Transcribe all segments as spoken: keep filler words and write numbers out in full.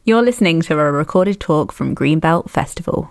You're listening to a recorded talk from Greenbelt Festival.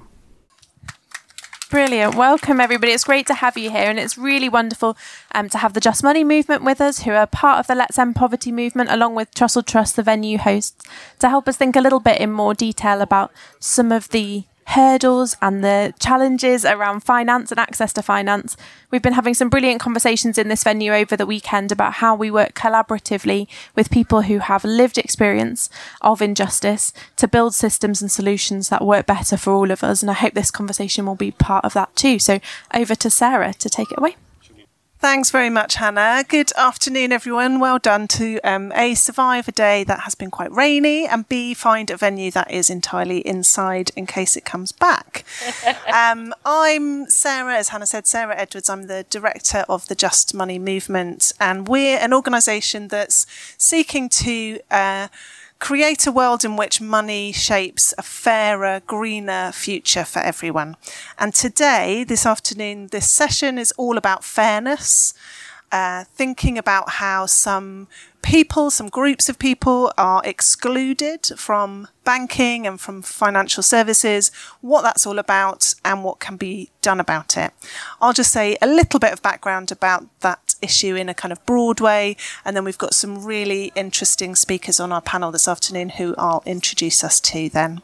Brilliant. Welcome, everybody. It's great to have you here, and it's really wonderful um, to have the Just Money movement with us, who are part of the Let's End Poverty movement, along with Trussell Trust, the venue hosts, to help us think a little bit in more detail about some of the hurdles and the challenges around finance and access to finance. We've been having some brilliant conversations in this venue over the weekend about how we work collaboratively with people who have lived experience of injustice to build systems and solutions that work better for all of us. And I hope this conversation will be part of that too. So over to Sarah to take it away. Thanks very much, Hannah. Good afternoon, everyone. Well done to um, A, survive a day that has been quite rainy, and B, find a venue that is entirely inside in case it comes back. um, I'm Sarah, as Hannah said, Sarah Edwards. I'm the director of the Just Money movement, and we're an organisation that's seeking to uh, create a world in which money shapes a fairer, greener future for everyone. And today, this afternoon, this session is all about fairness, uh, thinking about how some people, some groups of people are excluded from banking and from financial services, what that's all about and what can be done about it. I'll just say a little bit of background about that issue in a kind of broad way, and then we've got some really interesting speakers on our panel this afternoon who I'll introduce us to then.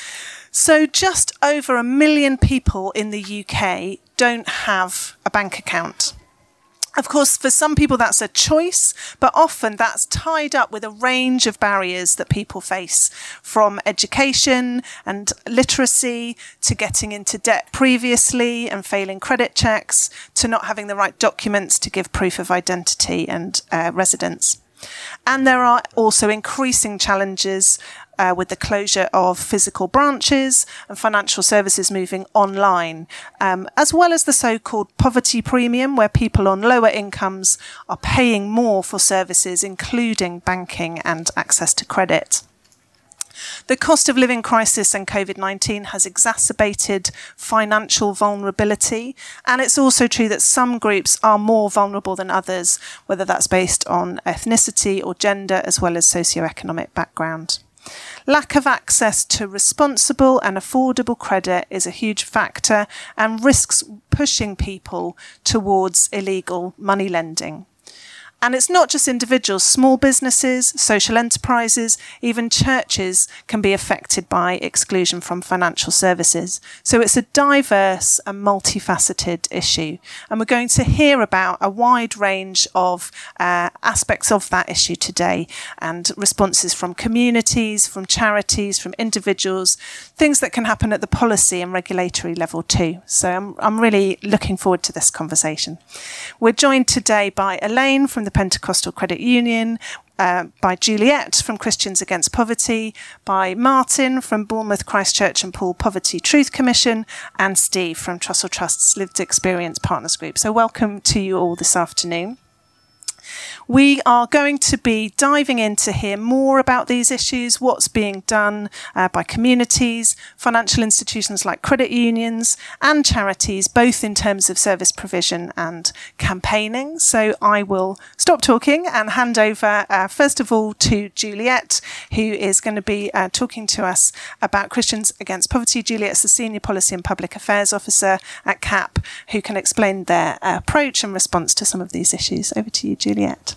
So just over a million people in the U K don't have a bank account. Of course, for some people that's a choice, but often that's tied up with a range of barriers that people face, from education and literacy to getting into debt previously and failing credit checks to not having the right documents to give proof of identity and uh, residence. And there are also increasing challenges Uh, with the closure of physical branches and financial services moving online, um, as well as the so-called poverty premium, where people on lower incomes are paying more for services, including banking and access to credit. The cost of living crisis and COVID nineteen has exacerbated financial vulnerability, and it's also true that some groups are more vulnerable than others, whether that's based on ethnicity or gender, as well as socioeconomic background. Lack of access to responsible and affordable credit is a huge factor and risks pushing people towards illegal money lending. And it's not just individuals, small businesses, social enterprises, even churches can be affected by exclusion from financial services. So it's a diverse and multifaceted issue. And we're going to hear about a wide range of uh, aspects of that issue today, and responses from communities, from charities, from individuals, things that can happen at the policy and regulatory level too. So I'm, I'm really looking forward to this conversation. We're joined today by Elaine from the Pentecostal Credit Union, uh, by Juliet from Christians Against Poverty, by Martin from Bournemouth Christ Church and Paul Poverty Truth Commission, and Steve from Trussell Trust's Lived Experience Partners Group. So welcome to you all this afternoon. We are going to be diving in to hear more about these issues, what's being done uh, by communities, financial institutions like credit unions and charities, both in terms of service provision and campaigning. So I will stop talking and hand over, uh, first of all, to Juliet, who is going to be uh, talking to us about Christians Against Poverty. Juliet's the Senior Policy and Public Affairs Officer at C A P, who can explain their uh, approach and response to some of these issues. Over to you, Juliet.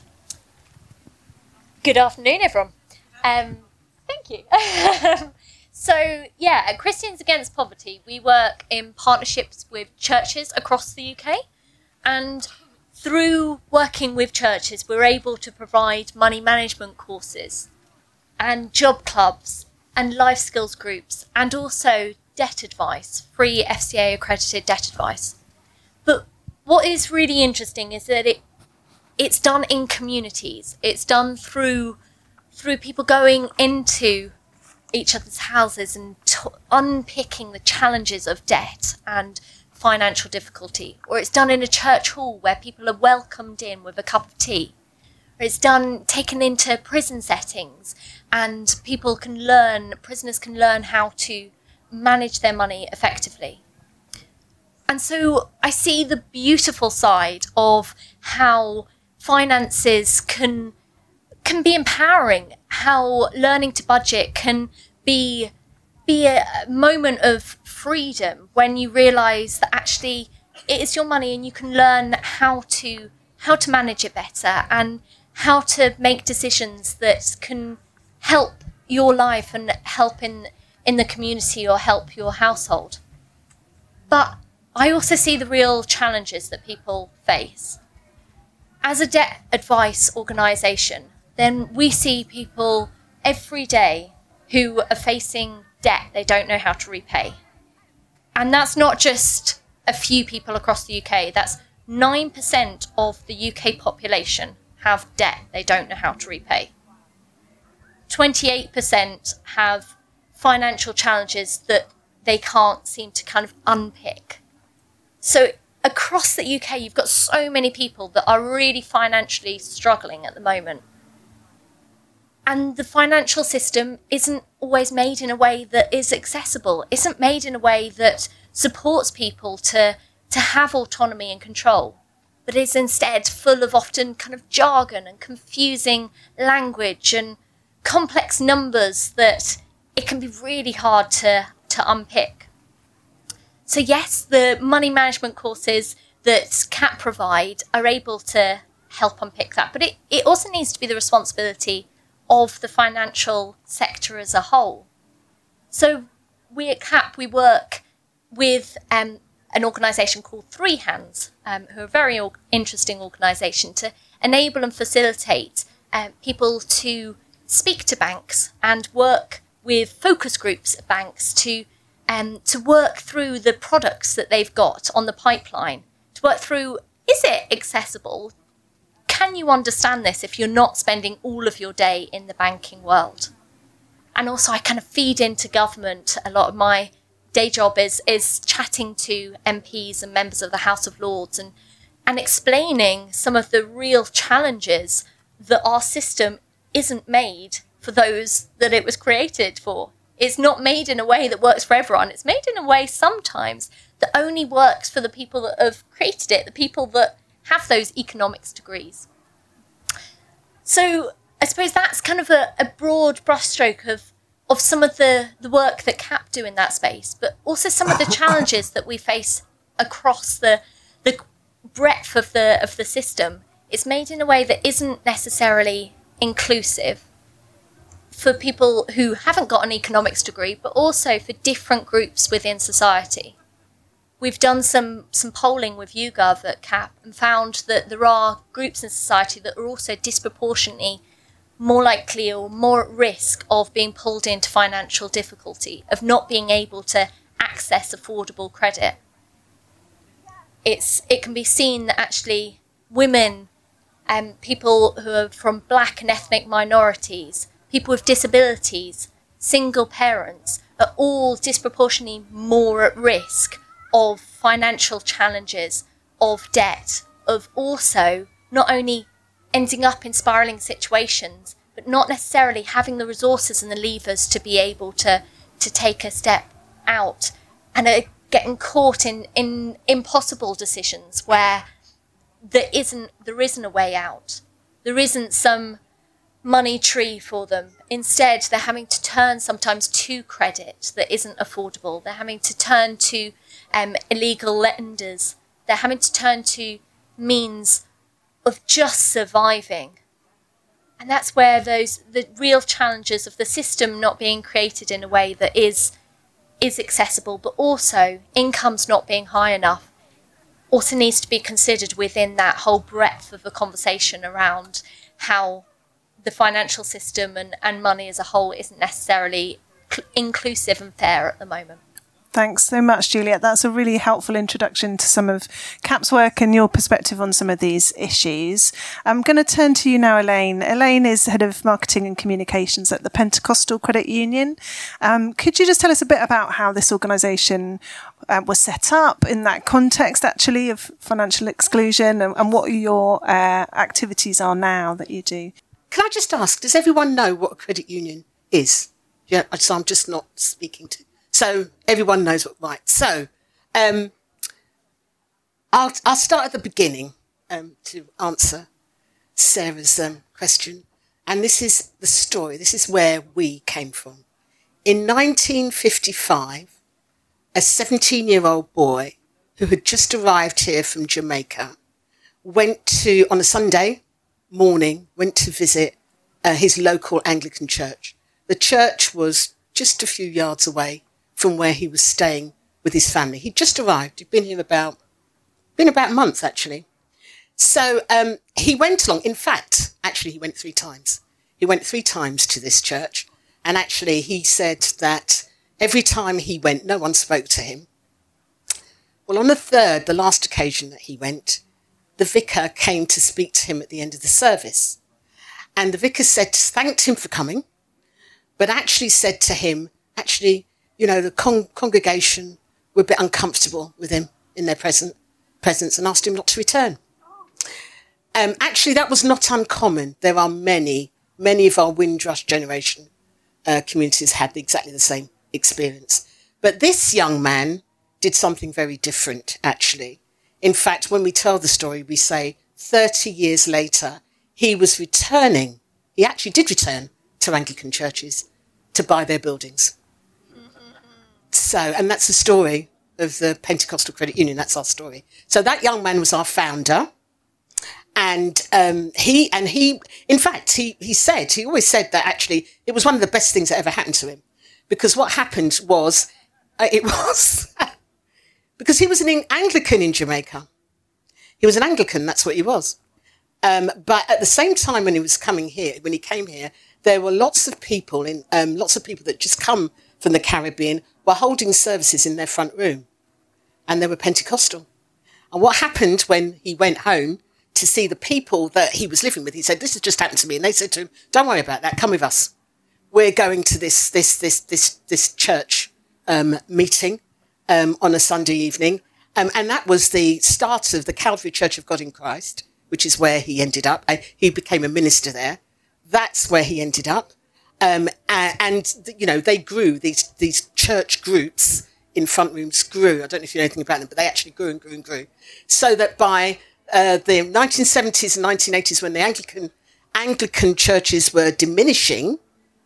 Good afternoon, everyone. Um, thank you. So, yeah, at Christians Against Poverty, we work in partnerships with churches across the U K. And through working with churches, we're able to provide money management courses and job clubs and life skills groups, and also debt advice, free F C A accredited debt advice. But what is really interesting is that it It's done in communities. It's done through through people going into each other's houses and t- unpicking the challenges of debt and financial difficulty. Or it's done in a church hall where people are welcomed in with a cup of tea. Or it's done taken into prison settings, and people can learn, prisoners can learn how to manage their money effectively. And so I see the beautiful side of how finances can can be empowering, how learning to budget can be be a moment of freedom when you realise that actually it is your money and you can learn how to how to manage it better and how to make decisions that can help your life and help in in the community or help your household. But I also see the real challenges that people face. As a debt advice organisation, then we see people every day who are facing debt they don't know how to repay. And that's not just a few people across the U K, that's nine percent of the U K population have debt they don't know how to repay. twenty-eight percent have financial challenges that they can't seem to kind of unpick. So across the U K, you've got so many people that are really financially struggling at the moment. And the financial system isn't always made in a way that is accessible, isn't made in a way that supports people to, to have autonomy and control, but is instead full of often kind of jargon and confusing language and complex numbers that it can be really hard to, to unpick. So yes, the money management courses that C A P provide are able to help unpick that, but it, it also needs to be the responsibility of the financial sector as a whole. So we at C A P, we work with um, an organisation called Three Hands, um, who are a very or- interesting organisation to enable and facilitate um, people to speak to banks and work with focus groups at banks to um, to work through the products that they've got on the pipeline, to work through, is it accessible? Can you understand this if you're not spending all of your day in the banking world? And also I kind of feed into government. A lot of my day job is is chatting to M Ps and members of the House of Lords and, and explaining some of the real challenges that our system isn't made for those that it was created for. It's not made in a way that works for everyone. It's made in a way sometimes that only works for the people that have created it, the people that have those economics degrees. So I suppose that's kind of a, a broad brushstroke of, of some of the, the work that C A P do in that space, but also some of the challenges that we face across the the breadth of the of the system. It's made in a way that isn't necessarily inclusive for people who haven't got an economics degree, but also for different groups within society. We've done some, some polling with YouGov at C A P and found that there are groups in society that are also disproportionately more likely or more at risk of being pulled into financial difficulty, of not being able to access affordable credit. It's it can be seen that actually women and um, people who are from black and ethnic minorities, people with disabilities, single parents, are all disproportionately more at risk of financial challenges, of debt, of also not only ending up in spiralling situations, but not necessarily having the resources and the levers to be able to, to take a step out, and are getting caught in, in impossible decisions where there isn't, there isn't a way out. There isn't some money tree for them. Instead, they're having to turn sometimes to credit that isn't affordable. They're having to turn to um, illegal lenders. They're having to turn to means of just surviving. And that's where those the real challenges of the system not being created in a way that is is accessible, but also incomes not being high enough, also needs to be considered within that whole breadth of the conversation around how the financial system and, and money as a whole isn't necessarily cl- inclusive and fair at the moment. Thanks so much, Juliet. That's a really helpful introduction to some of C A P's work and your perspective on some of these issues. I'm going to turn to you now, Elaine. Elaine is Head of Marketing and Communications at the Pentecostal Credit Union. Um, could you just tell us a bit about how this organisation uh, was set up in that context, actually, of financial exclusion, and, and what your uh, activities are now that you do? Can I just ask, does everyone know what a credit union is? Yeah, so I'm just not speaking to. So everyone knows what, right. So um, I'll, I'll start at the beginning um, to answer Sarah's um, question. And this is the story. This is where we came from. in nineteen fifty-five, a seventeen-year-old boy who had just arrived here from Jamaica went to, on a Sunday morning, went to visit uh, his local Anglican church. The church was just a few yards away from where he was staying with his family. He'd just arrived. He'd been here about, been about a month, actually. So um, he went along. In fact, actually, he went three times. He went three times to this church. And actually, he said that every time he went, no one spoke to him. Well, on the third, the last occasion that he went, the vicar came to speak to him at the end of the service. And the vicar said, thanked him for coming, but actually said to him, actually, you know, the con- congregation were a bit uncomfortable with him in their present, presence and asked him not to return. Um, actually, that was not uncommon. There are many, many of our Windrush generation uh, communities had exactly the same experience. But this young man did something very different, actually. In fact, when we tell the story, we say thirty years later, he was returning, he actually did return to Anglican churches to buy their buildings. So, and that's the story of the Pentecostal Credit Union. That's our story. So that young man was our founder. And um, he, and he, in fact, he, he said, he always said that actually it was one of the best things that ever happened to him. Because what happened was, uh, it was, because he was an Anglican in Jamaica. He was an Anglican, that's what he was. Um, but at the same time when he was coming here, when he came here, there were lots of people in, um, lots of people that just come from the Caribbean were holding services in their front room. And they were Pentecostal. And what happened when he went home to see the people that he was living with, he said, this has just happened to me. And they said to him, don't worry about that. Come with us. We're going to this, this, this, this, this church, um, meeting, um, on a Sunday evening. Um, and that was the start of the Calvary Church of God in Christ, which is where he ended up. Uh, he became a minister there. That's where he ended up. Um, and, and, you know, they grew, these, these church groups in front rooms grew. I don't know if you know anything about them, but they actually grew and grew and grew. So that by uh, the nineteen seventies and nineteen eighties, when the Anglican Anglican churches were diminishing,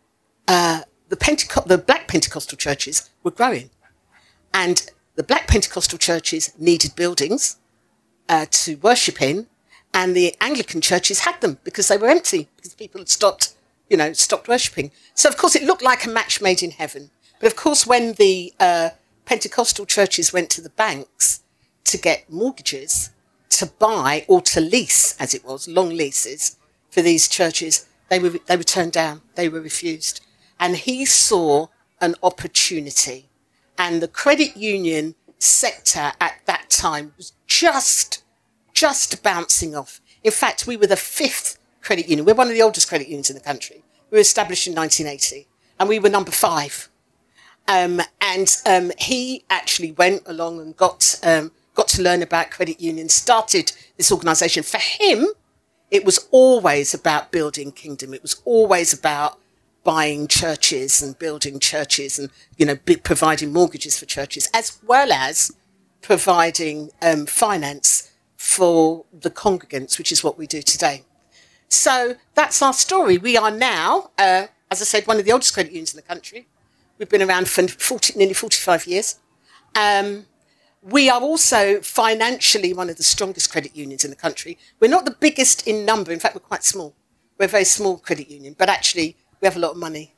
uh, the, Penteco- the black Pentecostal churches were growing. And the black Pentecostal churches needed buildings uh, to worship in, and the Anglican churches had them because they were empty, because people had stopped, you know, stopped worshipping. So, of course, it looked like a match made in heaven. But, of course, when the uh, Pentecostal churches went to the banks to get mortgages, to buy or to lease, as it was, long leases for these churches, they were they were turned down. They were refused. And he saw an opportunity. And the credit union sector at that time was just, just bouncing off. In fact, we were the fifth credit union. We're one of the oldest credit unions in the country. We were established in nineteen eighty, and we were number five. Um, and um, he actually went along and got um, got to learn about credit unions, started this organisation. For him, it was always about building kingdom. It was always about buying churches and building churches and, you know, be, providing mortgages for churches, as well as providing um, finance for the congregants, which is what we do today. So that's our story. We are now, uh, as I said, one of the oldest credit unions in the country. We've been around for forty, nearly forty-five years. Um, we are also financially one of the strongest credit unions in the country. We're not the biggest in number. In fact, we're quite small. We're a very small credit union, but actually we have a lot of money.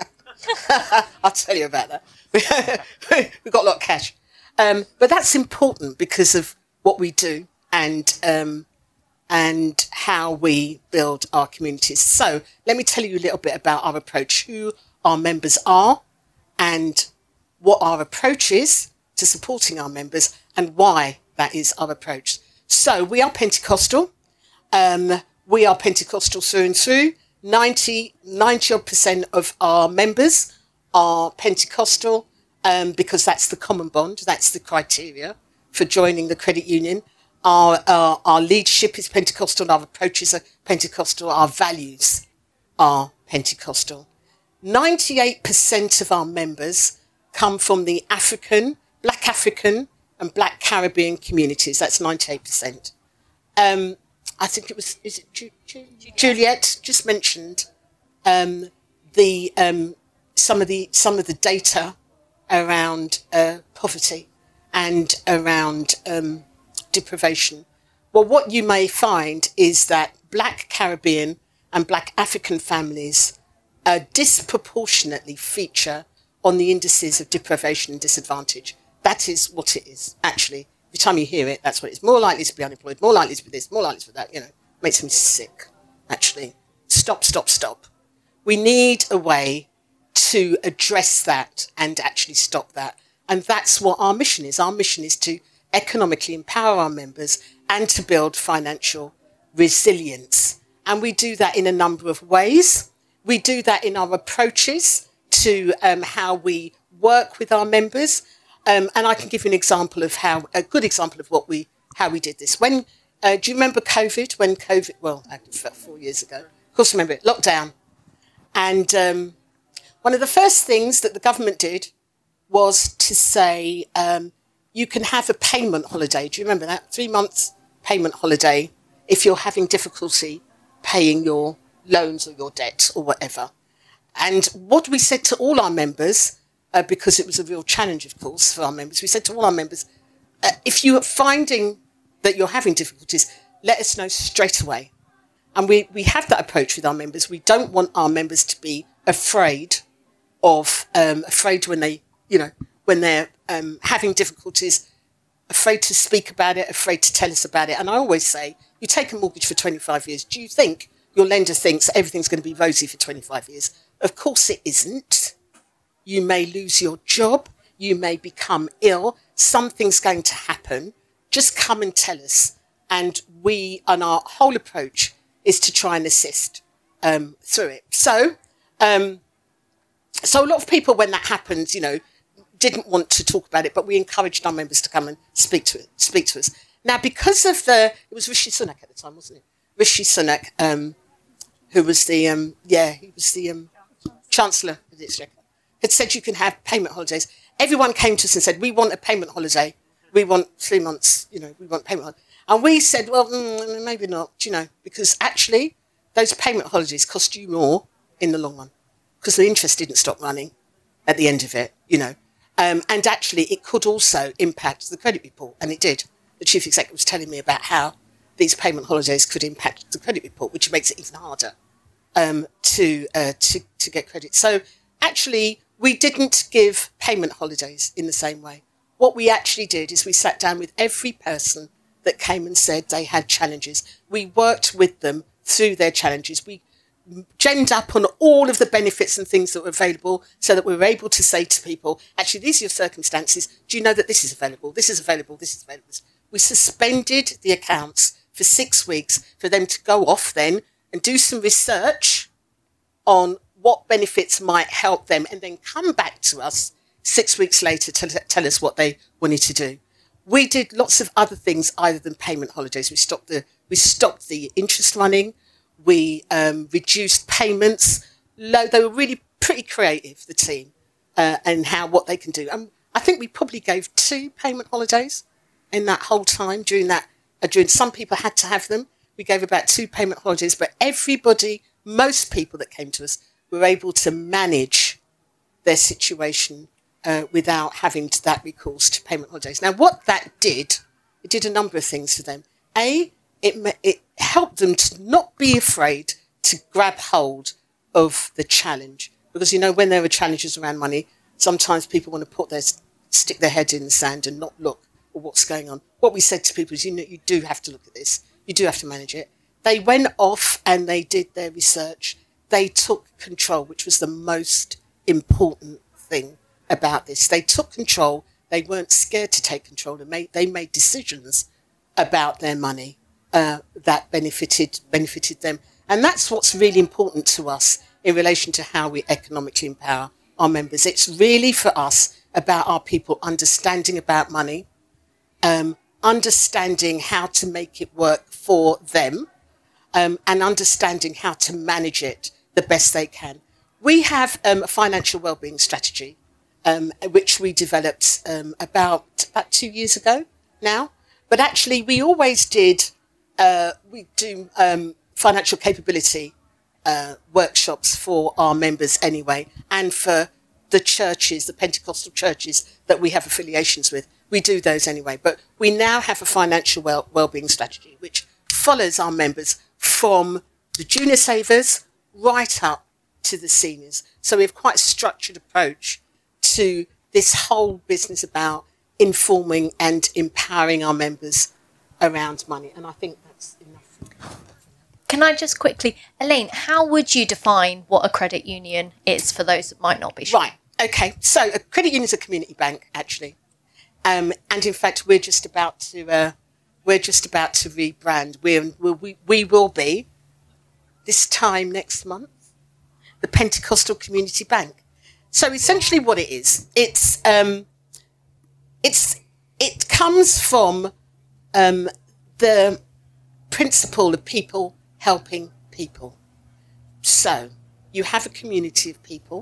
I'll tell you about that. We've got a lot of cash. Um, but that's important because of what we do and um, and how we build our communities. So let me tell you a little bit about our approach, who our members are, and what our approach is to supporting our members and why that is our approach. So we are Pentecostal. Um, we are Pentecostal through and through. ninety, ninety odd percent of our members are Pentecostal um, because that's the common bond. That's the criteria for joining the credit union. Our, our, our leadership is Pentecostal. Our approaches are Pentecostal. Our values are Pentecostal. ninety-eight percent of our members come from the African, Black African and Black Caribbean communities. That's ninety-eight percent. Um, I think it was, is it Ju- Ju- Juliet just mentioned um, the um, some of the some of the data around uh, poverty and around um, deprivation. Well, what you may find is that Black Caribbean and Black African families uh, disproportionately feature on the indices of deprivation and disadvantage. That is what it is, actually. Every time you hear it, that's what it is. More likely to be unemployed, more likely to be this, more likely to be that, you know. Makes me sick, actually. Stop, stop, stop. We need a way to address that and actually stop that. And that's what our mission is. Our mission is to economically empower our members and to build financial resilience. And we do that in a number of ways. We do that in our approaches to um, how we work with our members. Um, and I can give you an example of how, a good example of what we, how we did this. When, uh, do you remember COVID? When COVID, well, about four years ago, of course, remember it, lockdown. And um, one of the first things that the government did was to say, um, you can have a payment holiday. Do you remember that? Three months payment holiday if you're having difficulty paying your loans or your debt or whatever. And what we said to all our members, uh, because it was a real challenge, of course, for our members, we said to all our members, uh, if you are finding that you're having difficulties, let us know straight away. And we, we have that approach with our members. We don't want our members to be afraid of, um, afraid when they, you know, when they're um, having difficulties, afraid to speak about it, afraid to tell us about it. And I always say, you take a mortgage for twenty-five years. Do you think your lender thinks everything's going to be rosy for twenty-five years? Of course it isn't. You may lose your job. You may become ill. Something's going to happen. Just come and tell us. And we, and our whole approach is to try and assist um, through it. So, um, so a lot of people, when that happens, you know, didn't want to talk about it, but we encouraged our members to come and speak to it, speak to us. Now, because of the, it was Rishi Sunak at the time, wasn't it? Rishi Sunak, um, who was the, um, yeah, he was the um, Chancellor of the Exchequer, had said you can have payment holidays. Everyone came to us and said, we want a payment holiday. We want three months, you know, we want payment holiday. And we said, well, mm, maybe not, you know, because actually those payment holidays cost you more in the long run because the interest didn't stop running at the end of it, you know. Um, and actually it could also impact the credit report, and it did. The chief executive was telling me about how these payment holidays could impact the credit report, which makes it even harder um, to, uh, to to get credit. So actually, we didn't give payment holidays in the same way. What we actually did is we sat down with every person that came and said they had challenges. We worked with them through their challenges. We genned up on all of the benefits and things that were available so that we were able to say to people, actually, these are your circumstances. Do you know that this is available? This is available. This is available. We suspended the accounts for six weeks for them to go off then and do some research on what benefits might help them and then come back to us six weeks later to tell us what they wanted to do. We did lots of other things other than payment holidays. We stopped the we stopped the interest running. We um, reduced payments. Low, they were really pretty creative, the team, uh, and how what they can do. And I think we probably gave two payment holidays in that whole time during that. Uh, during some people had to have them. We gave about two payment holidays, but everybody, most people that came to us, were able to manage their situation uh, without having to, that recourse to payment holidays. Now, what that did, it did a number of things for them. A, it it helped them to not be afraid to grab hold of the challenge, because you know when there are challenges around money, sometimes people want to put their stick their head in the sand and not look at what's going on. What we said to people is, you know, you do have to look at this. You do have to manage it. They went off and they did their research. They took control, which was the most important thing about this. They took control. They weren't scared to take control. They made, they made decisions about their money uh, that benefited benefited them. And that's what's really important to us in relation to how we economically empower our members. It's really for us about our people understanding about money, um, understanding how to make it work for them, um, and understanding how to manage it the best they can. We have um, a financial wellbeing strategy, um, which we developed um, about, about two years ago now. But actually, we always did, uh, we do um, financial capability uh, workshops for our members anyway, and for the churches, the Pentecostal churches that we have affiliations with. We do those anyway. But we now have a financial well, wellbeing strategy, which follows our members from the junior savers right up to the seniors. So we have quite a structured approach to this whole business about informing and empowering our members around money. And I think that's enough. Can I just quickly, Elaine, how would you define what a credit union is for those that might not be sure? Right. Okay. So a credit union is a community bank, actually. Um, and in fact, we're just about to uh, we're just about to rebrand. We're, we we will be this time next month the Pentecostal Community Bank. So essentially, what it is, it's um, it's it comes from um, the principle of people helping people. So you have a community of people.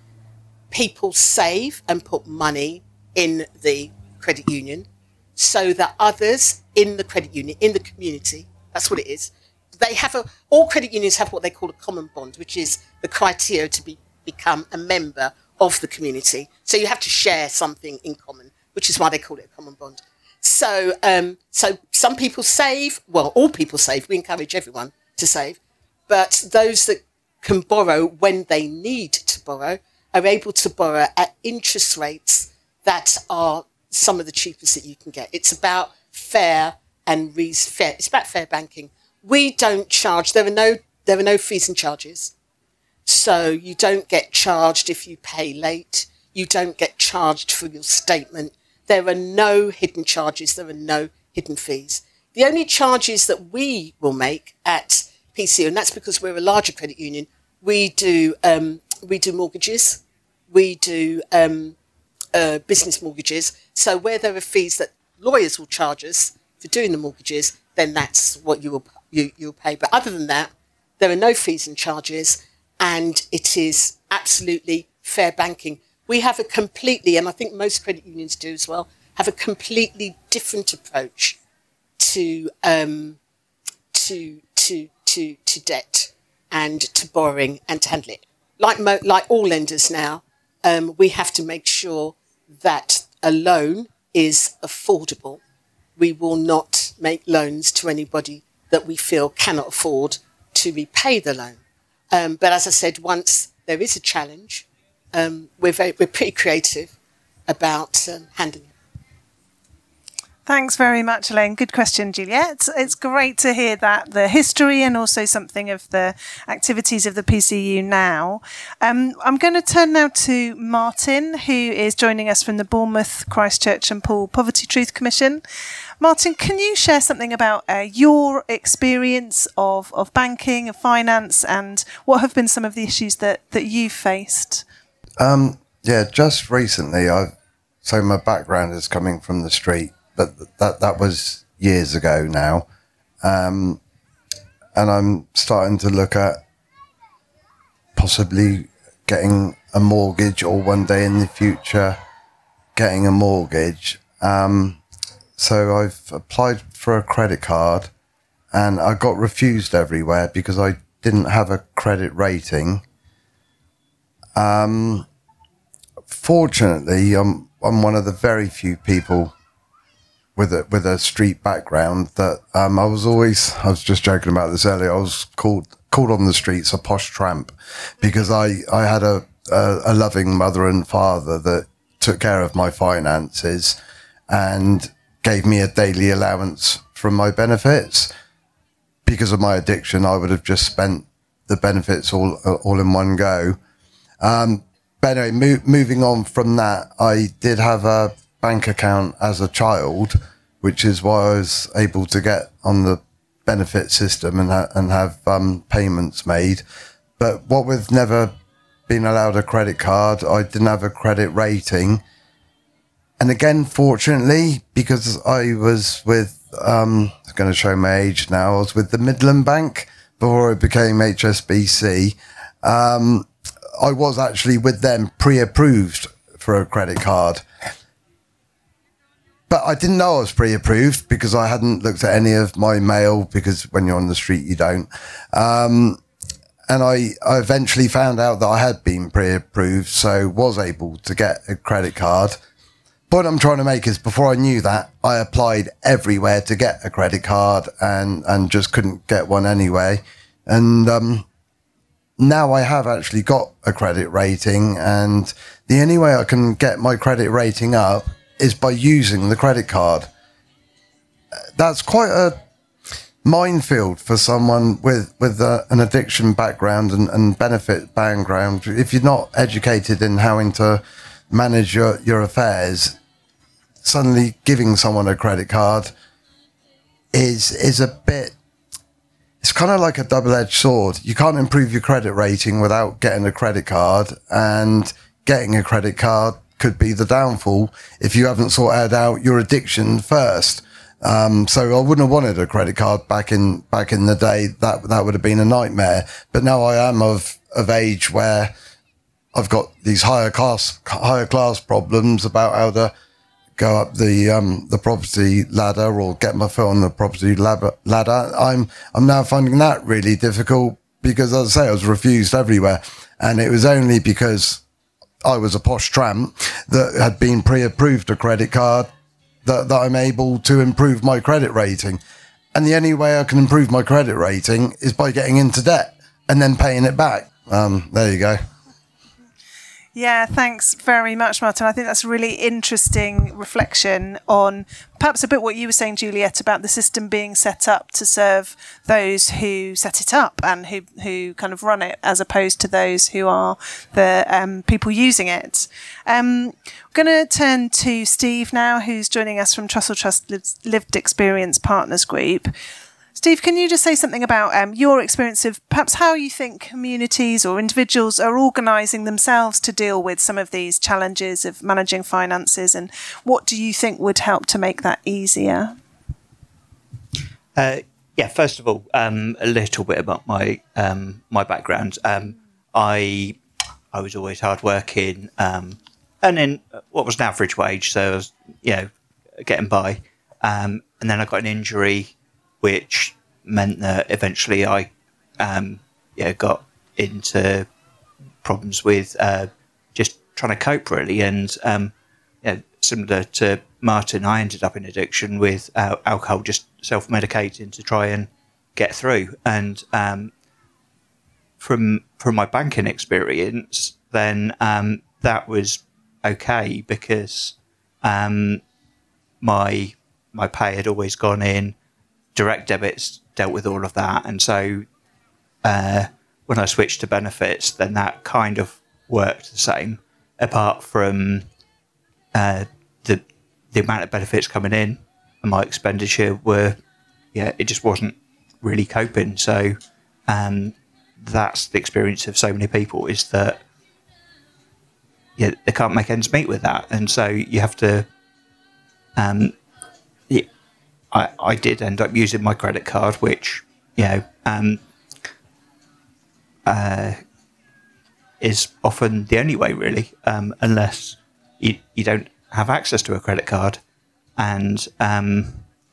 People save and put money in the credit union so that others in the credit union, in the community, that's what it is. They have a, all credit unions have what they call a common bond, which is the criteria to be, become a member of the community. So you have to share something in common, which is why they call it a common bond. So, um, so some people save, well, all people save. We encourage everyone to save, but those that can borrow when they need to borrow are able to borrow at interest rates that are some of the cheapest that you can get. It's about fair and re- fair. It's about fair banking. We don't charge. There are no there are no fees and charges. So you don't get charged if you pay late. You don't get charged for your statement. There are no hidden charges. There are no hidden fees. The only charges that we will make at P C O, and that's because we're a larger credit union, we do um, we do mortgages, we do um, uh, business mortgages. So where there are fees that lawyers will charge us for doing the mortgages, then that's what you will you, you'll pay. But other than that, there are no fees and charges, and it is absolutely fair banking. We have a completely, and I think most credit unions do as well, have a completely different approach to um, to to to to debt and to borrowing and to handle it. Like mo- like all lenders now, um, we have to make sure that a loan is affordable. We will not make loans to anybody that we feel cannot afford to repay the loan. Um, but as I said, once there is a challenge, um, we're very, we're pretty creative about um, handling it. Thanks very much, Elaine. Good question, Juliet. It's, it's great to hear that, the history and also something of the activities of the P C U now. Um, I'm going to turn now to Martin, who is joining us from the Bournemouth, Christchurch and Poole Poverty Truth Commission. Martin, can you share something about uh, your experience of, of banking, of finance, and what have been some of the issues that, that you've faced? Um, yeah, just recently, I've, so my background is coming from the street. But that that was years ago now. Um, and I'm starting to look at possibly getting a mortgage, or one day in the future getting a mortgage. Um, so I've applied for a credit card, and I got refused everywhere because I didn't have a credit rating. Um, fortunately, I'm, I'm one of the very few people with a with a street background that um, I was always, I was just joking about this earlier, I was called called on the streets a posh tramp, because I, I had a, a, a loving mother and father that took care of my finances and gave me a daily allowance from my benefits. Because of my addiction, I would have just spent the benefits all all in one go. Um, but anyway, mo- moving on from that, I did have a bank account as a child, which is why I was able to get on the benefit system and ha- and have um, payments made. But what with never being allowed a credit card, I didn't have a credit rating. And again, fortunately, because I was with, um, I'm going to show my age now, I was with the Midland Bank before it became H S B C. Um, I was actually with them pre-approved for a credit card. But I didn't know I was pre-approved because I hadn't looked at any of my mail, because when you're on the street, you don't. Um, and I, I eventually found out that I had been pre-approved, so was able to get a credit card. What I'm trying to make is, before I knew that, I applied everywhere to get a credit card and, and just couldn't get one anyway. And um, now I have actually got a credit rating, and the only way I can get my credit rating up is by using the credit card. That's quite a minefield for someone with, with uh, an addiction background and, and benefit background. If you're not educated in how to manage your, your affairs, suddenly giving someone a credit card is is a bit, it's kind of like a double-edged sword. You can't improve your credit rating without getting a credit card, and getting a credit card could be the downfall if you haven't sorted out your addiction first. Um, so I wouldn't have wanted a credit card back in back in the day. That that would have been a nightmare. But now I am of of age where I've got these higher class higher class problems about how to go up the um, the property ladder or get my foot on the property ladder. I'm I'm now finding that really difficult because, as I say, I was refused everywhere, and it was only because I was a posh tramp that had been pre-approved a credit card that, that I'm able to improve my credit rating. And the only way I can improve my credit rating is by getting into debt and then paying it back. Um, there you go. Yeah, thanks very much, Martin. I think that's a really interesting reflection on perhaps a bit what you were saying, Juliet, about the system being set up to serve those who set it up and who, who kind of run it, as opposed to those who are the um, people using it. Um, we're going to turn to Steve now, who's joining us from Trussell Trust Lived Experience Partners Group. Steve, can you just say something about um, your experience of perhaps how you think communities or individuals are organising themselves to deal with some of these challenges of managing finances, and what do you think would help to make that easier? Uh, yeah, first of all, um, a little bit about my um, my background. Um, I I was always hardworking, um, and in what was an average wage, so I was, you know, getting by. Um, and then I got an injury, which meant that eventually I um, yeah, got into problems with uh, just trying to cope, really. And um, yeah, similar to Martin, I ended up in addiction with uh, alcohol, just self-medicating to try and get through. And um, from from my banking experience, then um, that was okay, because um, my my pay had always gone in. Direct debits dealt with all of that, and so uh, when I switched to benefits, then that kind of worked the same, apart from uh, the the amount of benefits coming in and my expenditure were, yeah, it just wasn't really coping. So um, that's the experience of so many people, is that yeah, they can't make ends meet with that, and so you have to um, yeah, I, I did end up using my credit card, which, you know, um, uh, is often the only way, really, um, unless you, you don't have access to a credit card. And, um,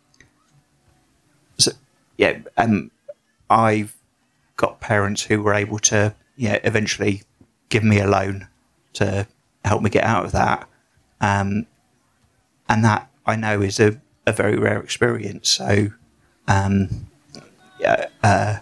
so, yeah, um, I've got parents who were able to, yeah, eventually give me a loan to help me get out of that. Um, and that, I know, is a a very rare experience. So, um, yeah, uh,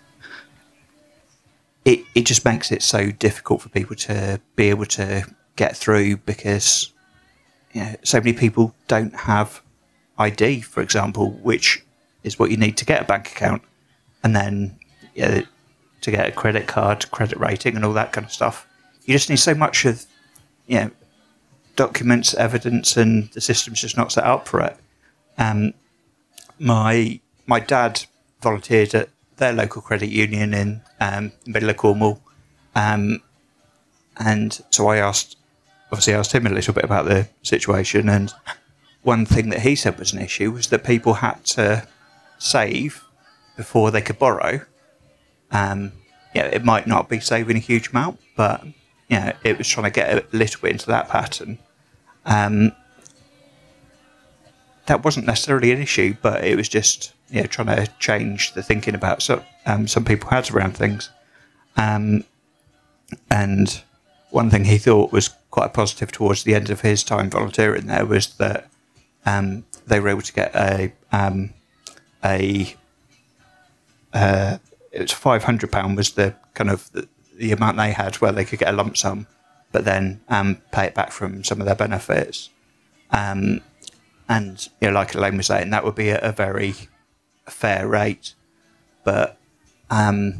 it it just makes it so difficult for people to be able to get through, because, you know, so many people don't have I D, for example, which is what you need to get a bank account, and then yeah, to get a credit card, credit rating, and all that kind of stuff. You just need so much of, you know, documents, evidence, and the system's just not set up for it. Um, my my dad volunteered at their local credit union in um, the middle of Cornwall, um, and so I asked, obviously asked him a little bit about the situation, and one thing that he said was an issue was that people had to save before they could borrow. Um, yeah, it might not be saving a huge amount, but you know, it was trying to get a little bit into that pattern. Um, That wasn't necessarily an issue, but it was just, you know, trying to change the thinking about so, um, some people had around things. Um, and one thing he thought was quite positive towards the end of his time volunteering there was that um, they were able to get a um, a uh, it was five hundred pounds was the kind of the, the amount they had where they could get a lump sum, but then um, pay it back from some of their benefits. Um, and you know, like Elaine was saying, that would be a, a very fair rate. But um,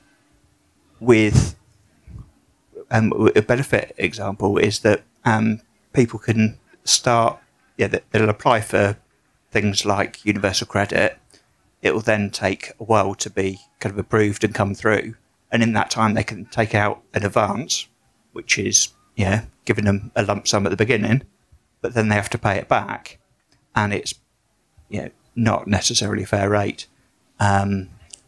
with um, a benefit example is that um, people can start, yeah, they'll apply for things like universal credit. It will then take a while to be kind of approved and come through. And in that time, they can take out an advance, which is, yeah, giving them a lump sum at the beginning, but then they have to pay it back. And it's, you know, not necessarily a fair rate. Um,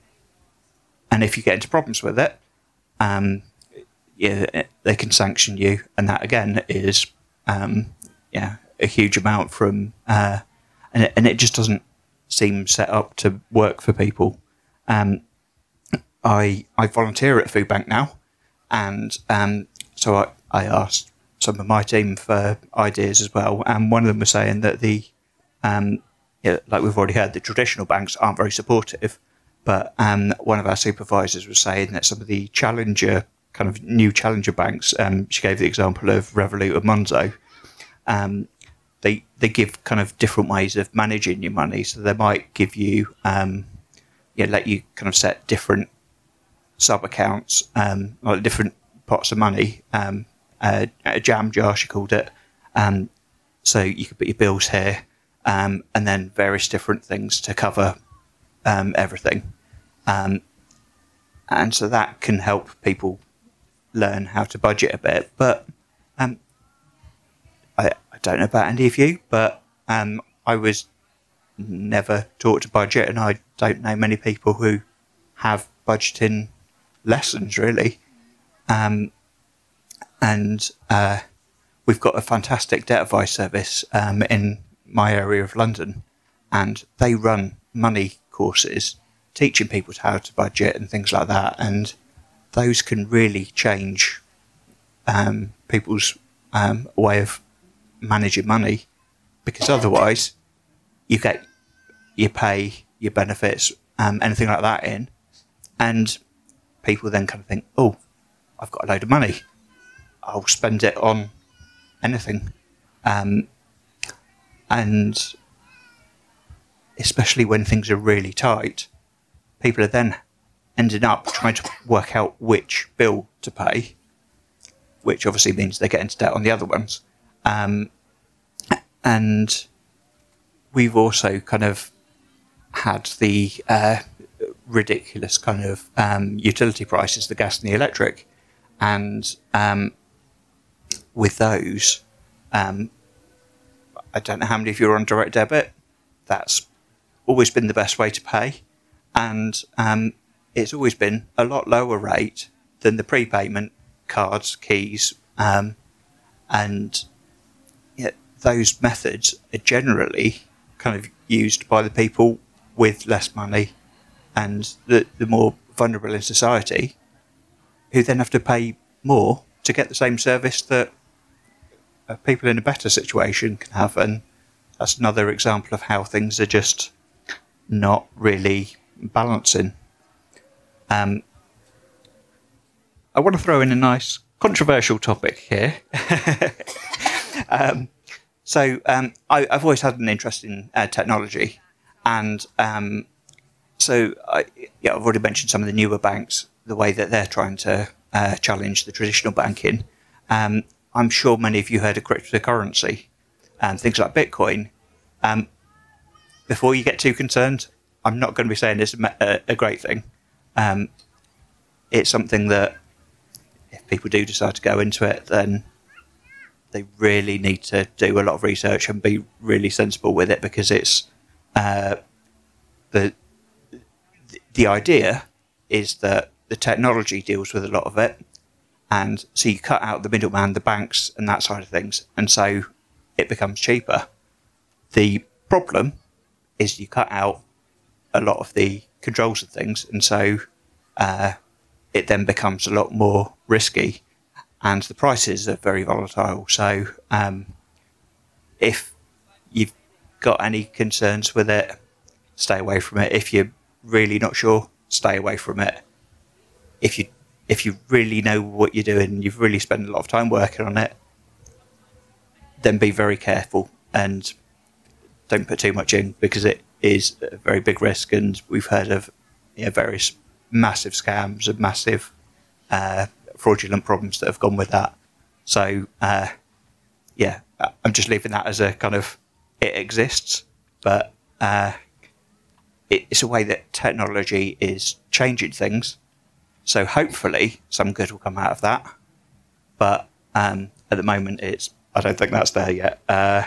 and if you get into problems with it, um, yeah, they can sanction you. And that, again, is, um, yeah, a huge amount from, uh, and, it, and it just doesn't seem set up to work for people. Um, I I volunteer at a food bank now, and um, so I, I asked some of my team for ideas as well, and one of them was saying that the, um, yeah, like we've already heard, the traditional banks aren't very supportive, but um, one of our supervisors was saying that some of the challenger, kind of new challenger banks, um, she gave the example of Revolut and Monzo, um, they they give kind of different ways of managing your money. So they might give you, um, yeah, let you kind of set different sub accounts, um, or different pots of money, um, uh, a jam jar, she called it. Um, so you could put your bills here, um, and then various different things to cover um, everything. Um, and so that can help people learn how to budget a bit. But um, I, I don't know about any of you, but um, I was never taught to budget, and I don't know many people who have budgeting lessons, really. Um, and uh, we've got a fantastic debt advice service um, in my area of London, and they run money courses teaching people how to budget and things like that, and those can really change um, people's um, way of managing money, because otherwise you get you pay your benefits, um, anything like that in, and people then kind of think, oh, I've got a load of money, I'll spend it on anything. Um, and especially when things are really tight, people are then ending up trying to work out which bill to pay, which obviously means they get into debt on the other ones. Um, and we've also kind of had the uh, ridiculous kind of um, utility prices, the gas and the electric. And um, with those, um, I don't know how many of you are on direct debit. That's always been the best way to pay. And um, it's always been a lot lower rate than the prepayment cards, keys, um, and yeah, those methods are generally kind of used by the people with less money and the, the more vulnerable in society, who then have to pay more to get the same service that uh, people in a better situation can have. And that's another example of how things are just not really balancing. Um, I want to throw in a nice controversial topic here. um, so um, I, I've always had an interest in uh, technology, and um, so I, yeah, I've already mentioned some of the newer banks, the way that they're trying to uh, challenge the traditional banking. Um, I'm sure many of you heard of cryptocurrency and things like Bitcoin. Um, before you get too concerned, I'm not going to be saying it's a, a great thing. Um, it's something that if people do decide to go into it, then they really need to do a lot of research and be really sensible with it, because it's uh, the the idea is that the technology deals with a lot of it, and so you cut out the middleman, the banks, and that side of things, and so it becomes cheaper. The problem is you cut out a lot of the controls of things, and so uh, it then becomes a lot more risky, and the prices are very volatile. So um, if you've got any concerns with it, stay away from it. If you're really not sure, stay away from it. If you if you really know what you're doing and you've really spent a lot of time working on it, then be very careful and don't put too much in, because it is a very big risk, and we've heard of, you know, various massive scams and massive uh, fraudulent problems that have gone with that. So uh, yeah, I'm just leaving that as a kind of, it exists, but uh, it, it's a way that technology is changing things. So hopefully some good will come out of that. But um, at the moment, it's I don't think that's there yet. Uh,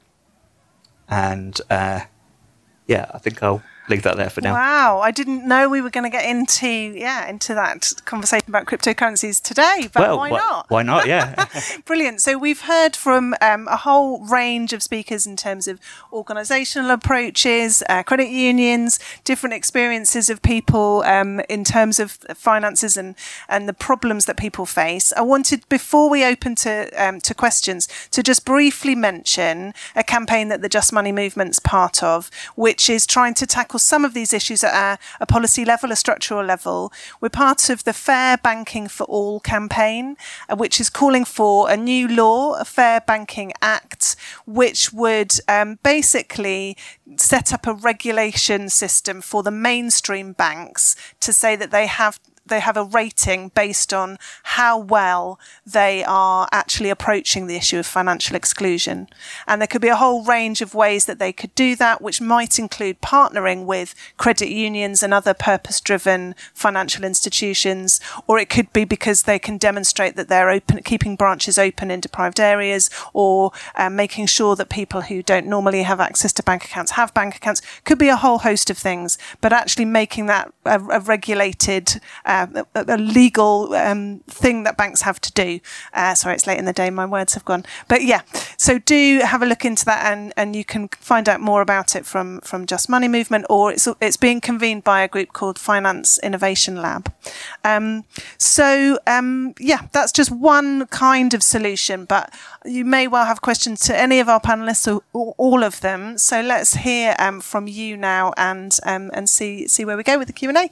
and uh, yeah, I think I'll leave that there for now. Wow, I didn't know we were going to get into yeah into that conversation about cryptocurrencies today, but well, why wh- not? Why not? Yeah. Brilliant. So we've heard from um, a whole range of speakers in terms of organisational approaches, uh, credit unions, different experiences of people um, in terms of finances and and the problems that people face. I wanted, before we open to um, to questions, to just briefly mention a campaign that the Just Money movement's part of, which is trying to tackle some of these issues at a, a policy level, a structural level. We're part of the Fair Banking for All campaign, uh, which is calling for a new law, a Fair Banking Act, which would um, basically set up a regulation system for the mainstream banks to say that they have they have a rating based on how well they are actually approaching the issue of financial exclusion. And there could be a whole range of ways that they could do that, which might include partnering with credit unions and other purpose-driven financial institutions, or it could be because they can demonstrate that they're open, keeping branches open in deprived areas, or um, making sure that people who don't normally have access to bank accounts have bank accounts. Could be a whole host of things, but actually making that a, a regulated Uh, a, a legal um, thing that banks have to do. Uh, sorry, it's late in the day, my words have gone. But yeah, so do have a look into that, and, and you can find out more about it from, from Just Money Movement, or it's it's being convened by a group called Finance Innovation Lab. Um, so um, yeah, that's just one kind of solution, but you may well have questions to any of our panellists, or, or all of them. So let's hear um, from you now, and um, and see see where we go with the Q and A.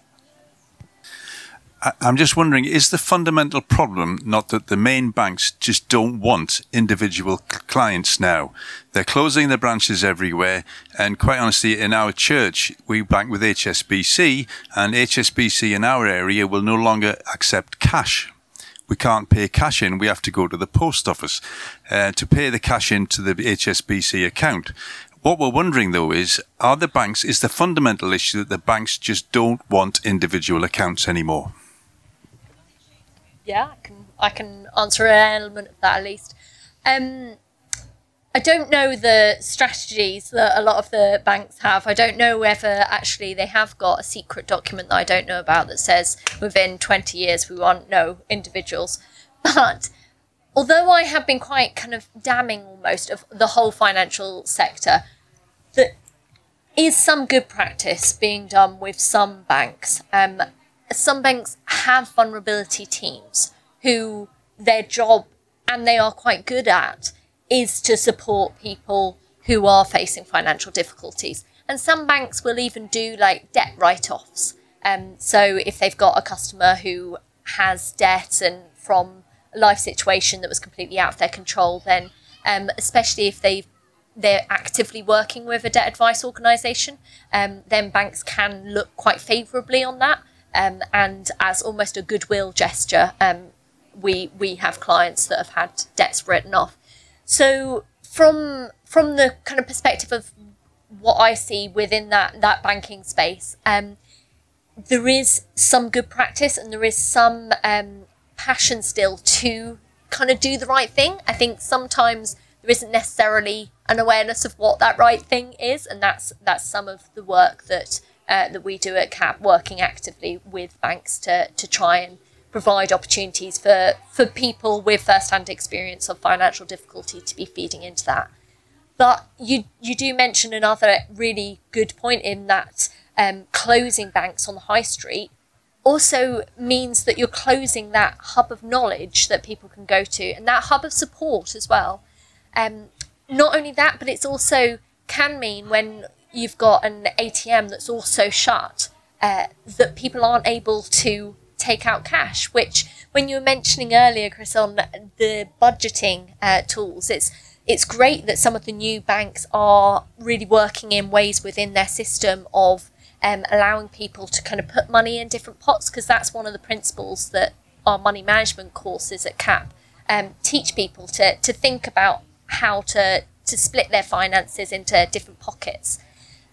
I'm just wondering, is the fundamental problem not that the main banks just don't want individual clients now? They're closing their branches everywhere, and quite honestly, in our church, we bank with H S B C, and H S B C in our area will no longer accept cash. We can't pay cash in, we have to go to the post office uh, to pay the cash into the H S B C account. What we're wondering, though, is, are the banks, is the fundamental issue that the banks just don't want individual accounts anymore? Yeah, I can I can answer an element of that at least. Um, I don't know the strategies that a lot of the banks have. I don't know whether actually they have got a secret document that I don't know about that says within twenty years we want no individuals. But although I have been quite kind of damning almost of the whole financial sector, there is some good practice being done with some banks. Um, Some banks have vulnerability teams who their job, and they are quite good at, is to support people who are facing financial difficulties. And some banks will even do like debt write-offs. Um, so if they've got a customer who has debt and from a life situation that was completely out of their control, then um, especially if they've they're actively working with a debt advice organisation, um, then banks can look quite favourably on that. Um, and as almost a goodwill gesture, um, we we have clients that have had debts written off. So from from the kind of perspective of what I see within that that banking space, um, there is some good practice, and there is some um, passion still to kind of do the right thing. I think sometimes there isn't necessarily an awareness of what that right thing is, and that's that's some of the work that. Uh, that we do at C A P, working actively with banks to to try and provide opportunities for, for people with first-hand experience of financial difficulty to be feeding into that. But you you do mention another really good point in that um, closing banks on the high street also means that you're closing that hub of knowledge that people can go to, and that hub of support as well. Um, not only that, but it's also can mean when you've got an A T M that's also shut, uh, that people aren't able to take out cash, which when you were mentioning earlier, Chris, on the budgeting uh, tools, it's it's great that some of the new banks are really working in ways within their system of um, allowing people to kind of put money in different pots, because that's one of the principles that our money management courses at C A P um, teach people to, to think about how to, to split their finances into different pockets.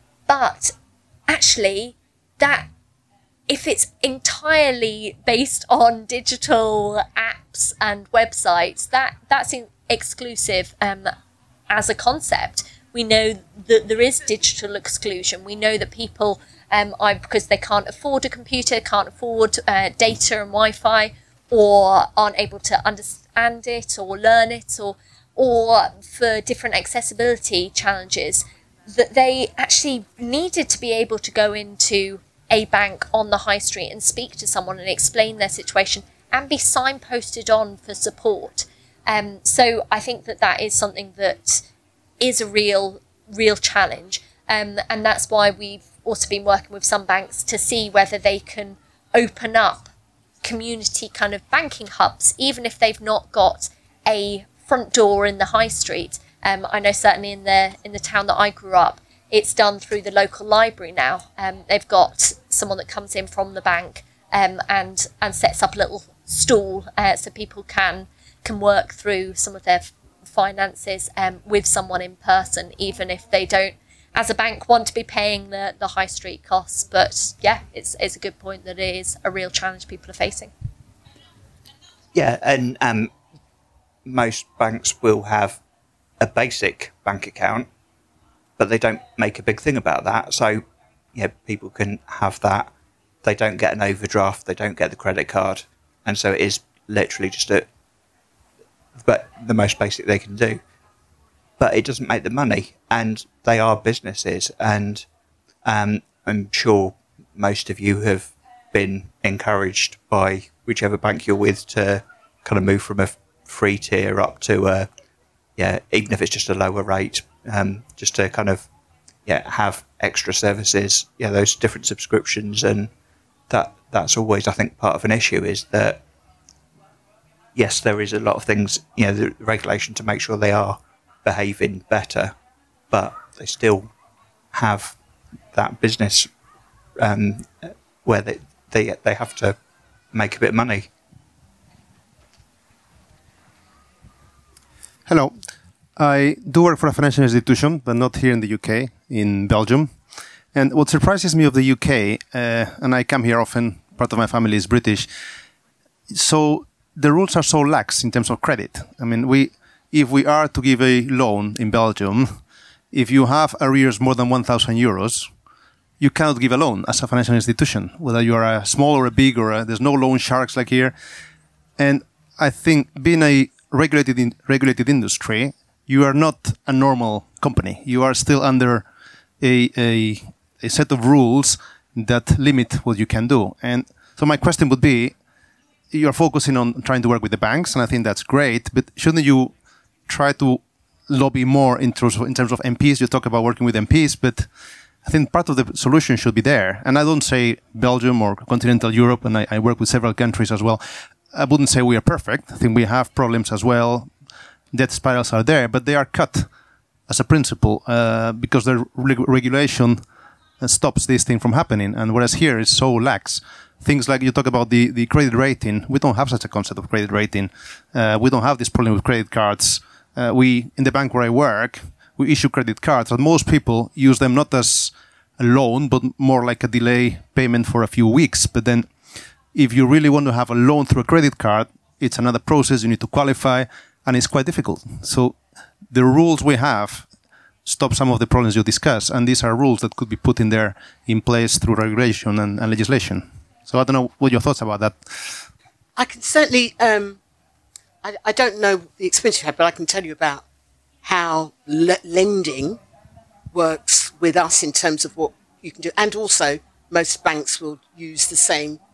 But actually, that if it's entirely based on digital apps and websites, that that's in, exclusive um, as a concept. We know that there is digital exclusion. We know that people, um, are, because they can't afford a computer, can't afford uh, data and Wi-Fi, or aren't able to understand it or learn it, or or for different accessibility challenges, that they actually needed to be able to go into a bank on the high street and speak to someone and explain their situation and be signposted on for support. Um, so I think that that is something that is a real, real challenge. Um, and that's why we've also been working with some banks to see whether they can open up community kind of banking hubs, even if they've not got a front door in the high street. Um, I know certainly in the in the town that I grew up, it's done through the local library now. Um, they've got someone that comes in from the bank um, and and sets up a little stall uh, so people can can work through some of their finances um, with someone in person, even if they don't, as a bank, want to be paying the, the high street costs. But yeah, it's it's a good point that it is a real challenge people are facing. Yeah, and um, most banks will have a basic bank account, but they don't make a big thing about that. So, yeah, people can have that. They don't get an overdraft. They don't get the credit card. And so it is literally just a, but the most basic they can do. But it doesn't make the money, and they are businesses. And um, I'm sure most of you have been encouraged by whichever bank you're with to kind of move from a free tier up to a, yeah, even if it's just a lower rate, um, just to kind of, yeah, have extra services, yeah, those different subscriptions. And that that's always, I think, part of an issue is that, yes, there is a lot of things, you know, the regulation to make sure they are behaving better, but they still have that business um, where they, they they have to make a bit of money. Hello. I do work for a financial institution, but not here in the U K, in Belgium. And what surprises me of the U K, uh, and I come here often, part of my family is British, so the rules are so lax in terms of credit. I mean, we, if we are to give a loan in Belgium, if you have arrears more than one thousand euros, you cannot give a loan as a financial institution, whether you are a small or a big, or a, there's no loan sharks like here. And I think being a regulated in, regulated industry, you are not a normal company. You are still under a, a, a set of rules that limit what you can do. And so my question would be, you're focusing on trying to work with the banks, and I think that's great, but shouldn't you try to lobby more in terms of, in terms of M Ps? You talk about working with M Ps, but I think part of the solution should be there. And I don't say Belgium or continental Europe, and I, I work with several countries as well. I wouldn't say we are perfect. I think we have problems as well. Debt spirals are there, but they are cut as a principle uh, because the reg- regulation stops this thing from happening. And whereas here it's so lax. Things like you talk about the, the credit rating. We don't have such a concept of credit rating. Uh, we don't have this problem with credit cards. Uh, we, in the bank where I work, we issue credit cards, but most people use them not as a loan, but more like a delay payment for a few weeks. But then if you really want to have a loan through a credit card, it's another process. You need to qualify, and it's quite difficult. So the rules we have stop some of the problems you discuss, and these are rules that could be put in there in place through regulation and, and legislation. So I don't know what your thoughts about that. I can certainly, um, I, I don't know the experience you had, but I can tell you about how le- lending works with us in terms of what you can do. And also, most banks will use the same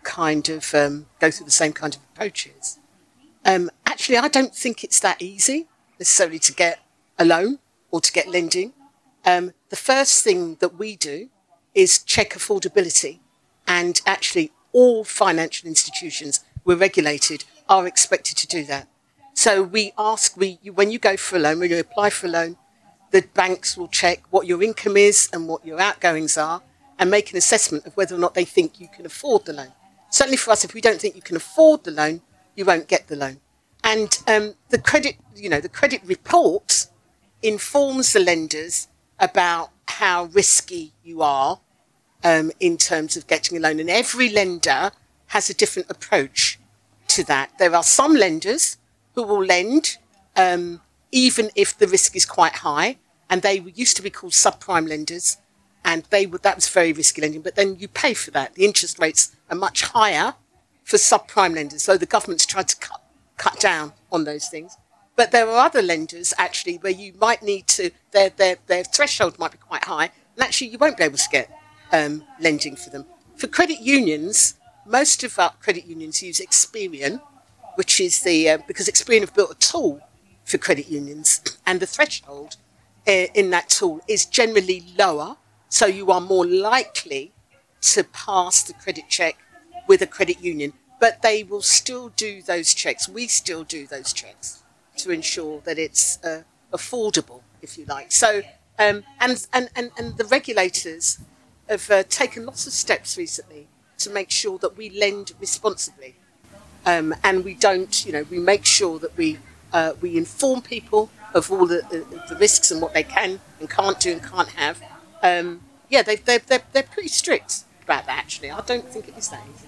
kind of um, go through the same kind of approaches. Um, actually, I don't think it's that easy necessarily to get a loan or to get lending. Um, the first thing that we do is check affordability, and actually all financial institutions we're regulated are expected to do that. So we ask, we you, when you go for a loan, when you apply for a loan, the banks will check what your income is and what your outgoings are and make an assessment of whether or not they think you can afford the loan. Certainly for us, if we don't think you can afford the loan, you won't get the loan. And um, the credit, you know, the credit report informs the lenders about how risky you are um, in terms of getting a loan. And every lender has a different approach to that. There are some lenders who will lend um, even if the risk is quite high, and they used to be called subprime lenders, and they would, that was very risky lending, but then you pay for that. The interest rates are much higher for subprime lenders, so the government's tried to cut, cut down on those things. But there are other lenders, actually, where you might need to, their, their, their threshold might be quite high, and actually you won't be able to get um, lending for them. For credit unions, most of our credit unions use Experian, which is the, uh, because Experian have built a tool for credit unions, and the threshold uh, in that tool is generally lower, so you are more likely to pass the credit check with a credit union. But they will still do those checks. We still do those checks to ensure that it's uh, affordable, if you like. So, um, and, and, and, and the regulators have uh, taken lots of steps recently to make sure that we lend responsibly. Um, and we don't, you know, we make sure that we uh, we inform people of all the, the, the risks and what they can and can't do and can't have. Um, yeah, they, they're, they're, they're pretty strict about that, actually. I don't think it is that easy.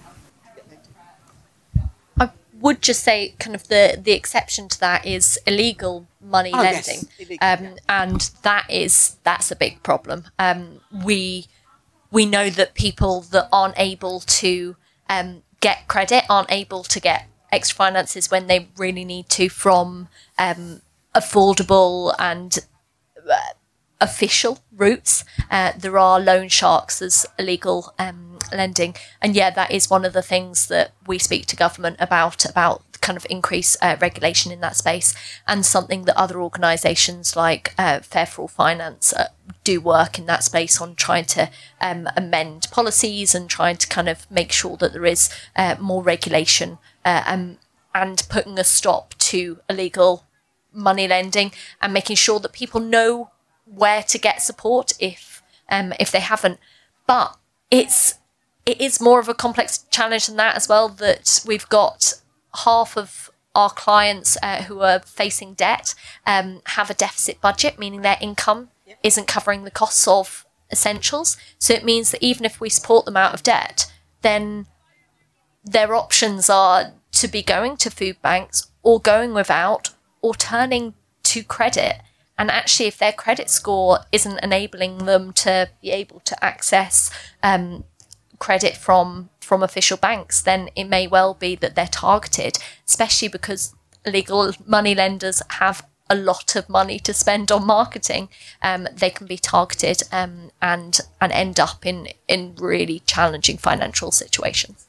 I would just say kind of the, the exception to that is illegal money Oh, lending. yes, illegal, um, yeah. And that is, that's a big problem. Um, we, we know that people that aren't able to um, get credit, aren't able to get extra finances when they really need to from um, affordable and uh, official routes. Uh, there are loan sharks as illegal um, lending. And yeah, that is one of the things that we speak to government about, about kind of increase uh, regulation in that space, and something that other organisations like uh, Fair for All Finance uh, do work in that space on trying to um, amend policies and trying to kind of make sure that there is uh, more regulation uh, and, and putting a stop to illegal money lending and making sure that people know where to get support if um, if they haven't. But it's it is more of a complex challenge than that as well, that we've got half of our clients uh, who are facing debt um, have a deficit budget, meaning their income yep. isn't covering the costs of essentials. So it means that even if we support them out of debt, then their options are to be going to food banks or going without or turning to credit. And actually, if their credit score isn't enabling them to be able to access um, credit from from official banks, then it may well be that they're targeted, especially because illegal money lenders have a lot of money to spend on marketing. Um, they can be targeted um, and and end up in, in really challenging financial situations.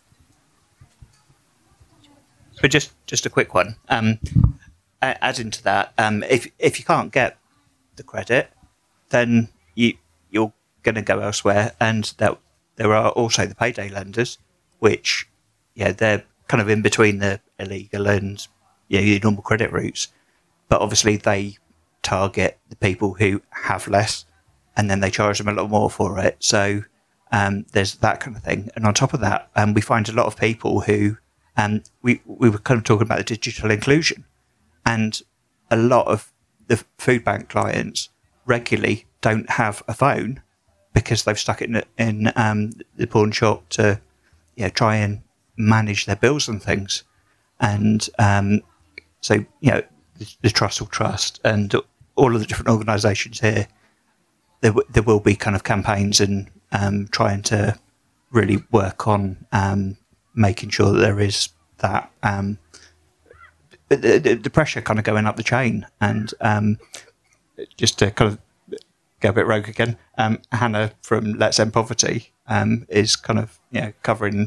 So just, just a quick one. Um, adding to that, um, if if you can't get the credit, then you you're going to go elsewhere, and that there are also the payday lenders, which yeah they're kind of in between the illegal and yeah your normal credit routes, but obviously they target the people who have less, and then they charge them a lot more for it. So um, there's that kind of thing, and on top of that, um, we find a lot of people who um, we we were kind of talking about the digital inclusion. And a lot of the food bank clients regularly don't have a phone because they've stuck it in, in um, the pawn shop to you know, try and manage their bills and things. And um, so, you know, the, the Trust will Trust and all of the different organisations here, there, w- there will be kind of campaigns and um, trying to really work on um, making sure that there is that um But the, the, the pressure kind of going up the chain, and um, just to kind of go a bit rogue again, um, Hannah from Let's End Poverty um, is kind of you know covering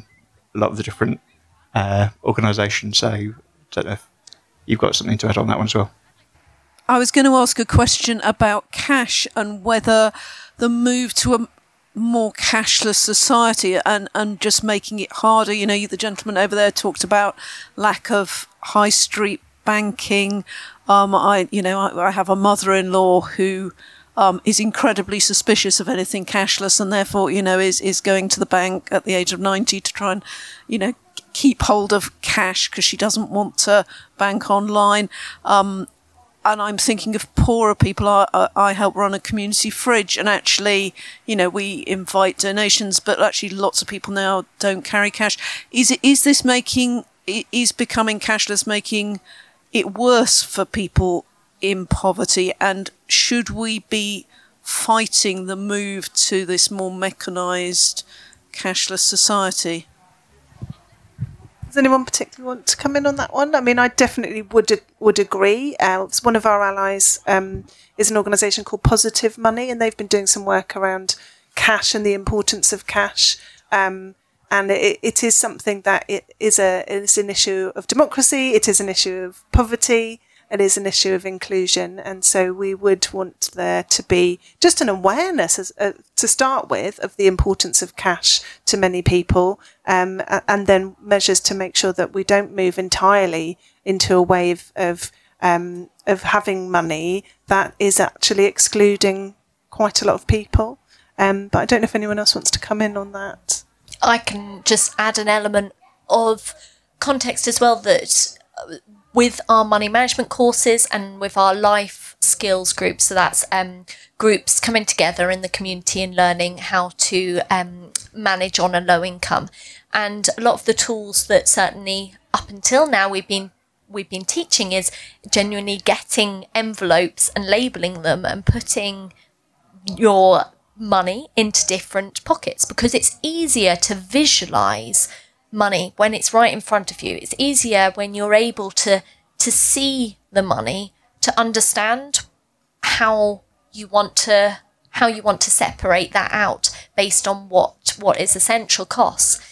a lot of the different uh, organisations. So I don't know if you've got something to add on that one as well. I was going to ask a question about cash and whether the move to a more cashless society and, and just making it harder. You know, the gentleman over there talked about lack of high street banking. Um, I, you know, I, I have a mother-in-law who um, is incredibly suspicious of anything cashless, and therefore, you know, is is going to the bank at the age of ninety to try and, you know, keep hold of cash because she doesn't want to bank online. Um, And I'm thinking of poorer people. I, I help run a community fridge, and actually, you know, we invite donations, but actually lots of people now don't carry cash. Is it, is this making, is becoming cashless making it worse for people in poverty? And should we be fighting the move to this more mechanised cashless society? Does anyone particularly want to come in on that one? I mean, I definitely would would agree. Uh, one of our allies um, is an organisation called Positive Money, and they've been doing some work around cash and the importance of cash. Um, and it, it is something that it is a is an issue of democracy. It is an issue of poverty. It is an issue of inclusion. And so we would want there to be just an awareness as, uh, to start with of the importance of cash to many people, um, and then measures to make sure that we don't move entirely into a wave of um, of having money that is actually excluding quite a lot of people. Um, but I don't know if anyone else wants to come in on that. I can just add an element of context as well, that with our money management courses and with our life skills groups, so that's um, groups coming together in the community and learning how to um, manage on a low income. And a lot of the tools that certainly up until now we've been we've been teaching is genuinely getting envelopes and labelling them and putting your money into different pockets, because it's easier to visualise money when it's right in front of you. It's easier when you're able to to see the money, to understand how you want to how you want to separate that out based on what what is essential costs.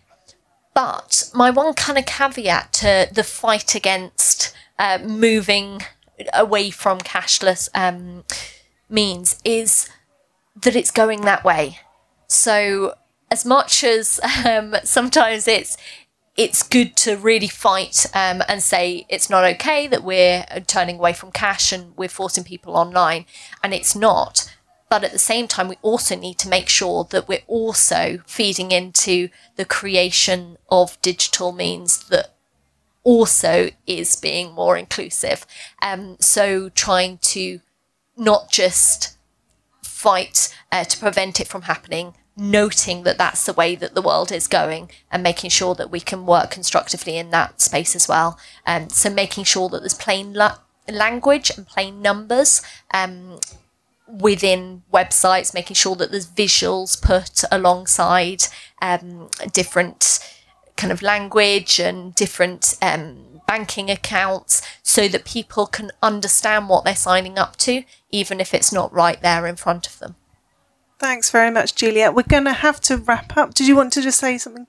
But my one kind of caveat to the fight against uh, moving away from cashless um, means is that it's going that way. So as much as um, sometimes it's it's good to really fight um, and say it's not okay that we're turning away from cash and we're forcing people online, and it's not. But at the same time, we also need to make sure that we're also feeding into the creation of digital means that also is being more inclusive. Um, so trying to not just fight uh, to prevent it from happening, noting that that's the way that the world is going, and making sure that we can work constructively in that space as well. Um, so making sure that there's plain la- language and plain numbers um, within websites, making sure that there's visuals put alongside um, different kind of language and different um, banking accounts, so that people can understand what they're signing up to, even if it's not right there in front of them. Thanks very much, Juliet. We're going to have to wrap up. Did you want to just say something?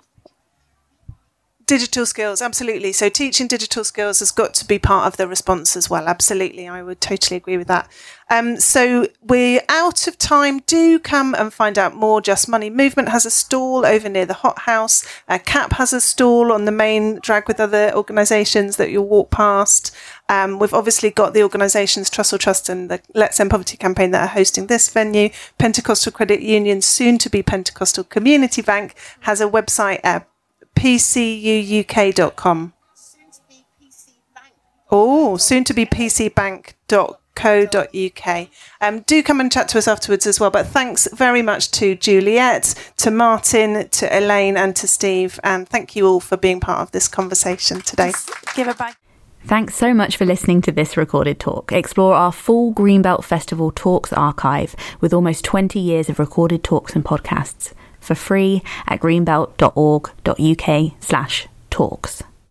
Digital skills, absolutely. So teaching digital skills has got to be part of the response as well. Absolutely. I would totally agree with that. Um, so we're out of time. Do come and find out more. Just Money Movement has a stall over near the Hot House. Uh, C A P has a stall on the main drag with other organisations that you'll walk past. Um, we've obviously got the organisations Trussell Trust and the Let's End Poverty campaign that are hosting this venue. Pentecostal Credit Union, soon to be Pentecostal Community Bank, has a website at p c u u k dot com. Soon to be P C Bank. Oh, soon to be p c bank dot co dot u k. Um, do come and chat to us afterwards as well. But thanks very much to Juliet, to Martin, to Elaine and to Steve. And thank you all for being part of this conversation today. Give it back. Thanks so much for listening to this recorded talk. Explore our full Greenbelt Festival Talks archive with almost twenty years of recorded talks and podcasts for free at greenbelt dot org dot u k slash talks.